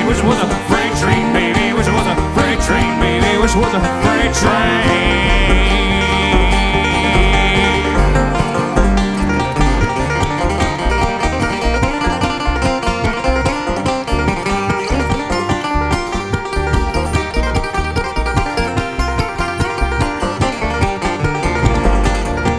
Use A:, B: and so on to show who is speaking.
A: wish it was a freight train, baby. Wish it was a freight train, baby. Wish it was a freight train.